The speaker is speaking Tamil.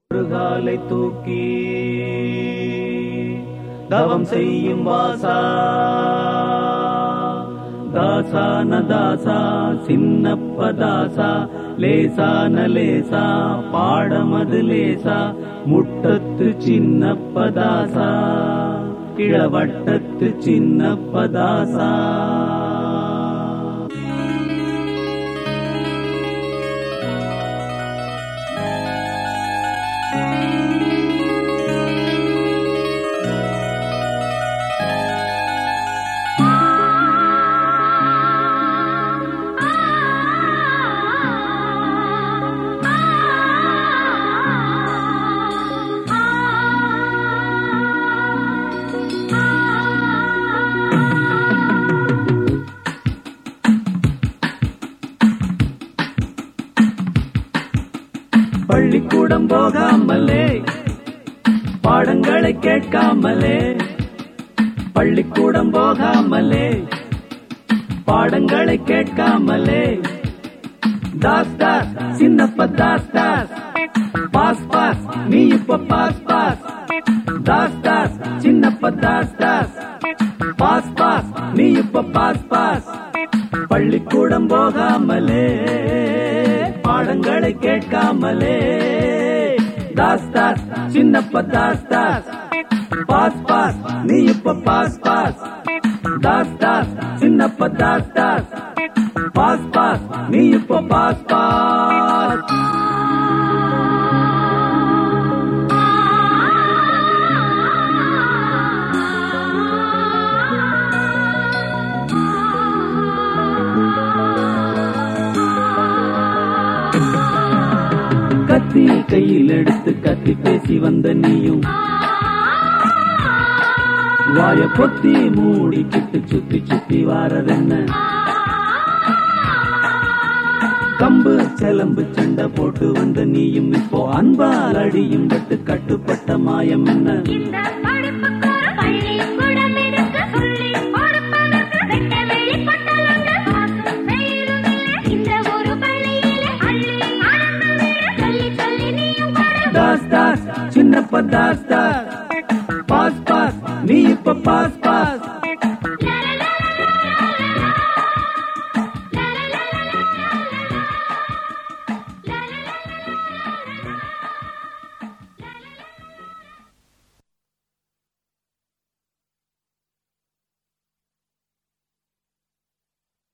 ஒரு காலை தூக்கி தவம் செய்யும் வாசா, தாசான தாசா சின்னப்ப தாசா, லேசான லேசா பாடமது லேசா, முட்டத்து சின்னப்ப தாசா, கிழவட்டத்து சின்னப்ப தாசா. பள்ளிக்கூடம் போகாமலே பாடங்களை கேட்காமலே, பள்ளிக்கூடம் போகாமலே பாடங்களை கேட்காமலே, தாஸ் தாஸ் சின்னப்ப தாஸ் தாஸ், பாஸ் பாஸ் நீ இப்ப pass pass, Das Das Chinnappa Das Das, pass pass நீ இப்ப பாஸ் பாஸ். பள்ளிக்கூடம் போகாமலே பாடங்களை கேட்காமலே, தாஸ் தாஸ் சின்னப்ப தாஸ் தாஸ், பாஸ் பாஸ் நீ இப்ப pass pass, Das Das Chinnappa Das Das, pass pass நீ இப்ப பாஸ் பாஸ். கத்தி கையில் எடுத்து கத்தி பேசி வந்த நீயும், வாய பொத்தி மூடிக்கிட்டு சுத்தி சுத்தி வாரதென்ன, கம்பு செலம்பு சண்டை போட்டு வந்த நீயும் இப்போ அன்பால் அடியும் பட்டு கட்டுப்பட்ட மாயம் என்ன. தாஸ் தாஸ் சின்னப்ப தாஸ் தாஸ், பாஸ் பாஸ் நீ இப்ப பாஸ் பாஸ்.